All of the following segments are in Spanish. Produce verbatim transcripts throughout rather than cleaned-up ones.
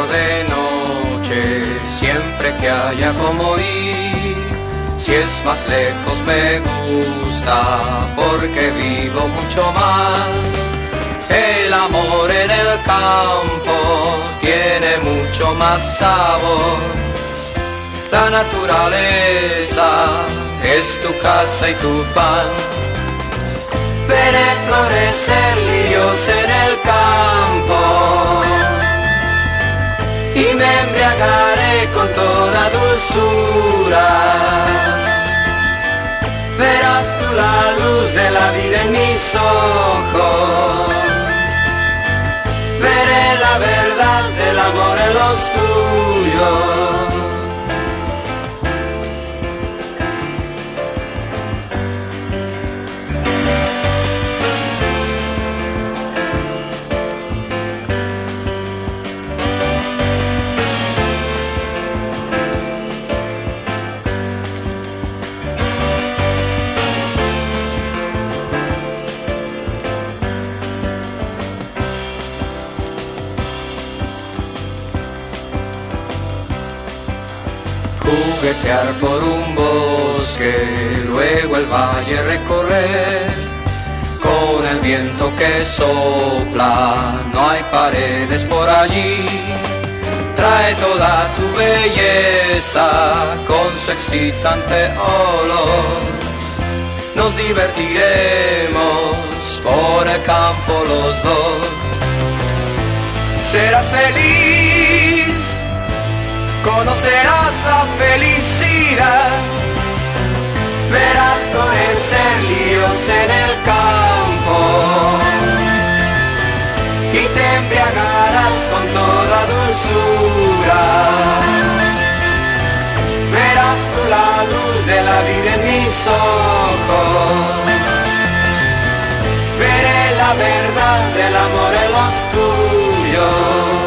salgo de noche, siempre que haya como ir. Si es más lejos me gusta, porque vivo mucho más. El amor en el campo tiene mucho más sabor. La naturaleza es tu casa y tu pan. Veré florecer lirios en el campo y me embriagaré con toda dulzura. Verás tú la luz de la vida en mis ojos. Veré la verdad del amor en los tuyos. Juguetear por un bosque, luego el valle recorrer. Con el viento que sopla, no hay paredes por allí. Trae toda tu belleza con su excitante olor. Nos divertiremos por el campo los dos. Serás feliz, conocerás la felicidad, verás florecer lirios en el campo y te embriagarás con toda dulzura. Verás tú la luz de la vida en mis ojos. Veré la verdad del amor en los tuyos.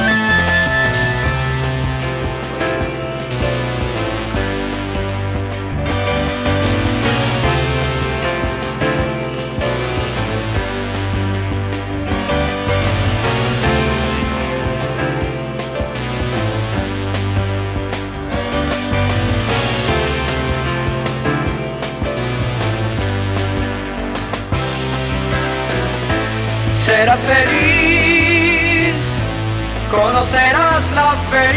Serás feliz, conocerás la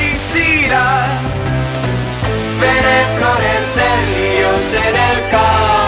felicidad. Veré florecer lirios en el campo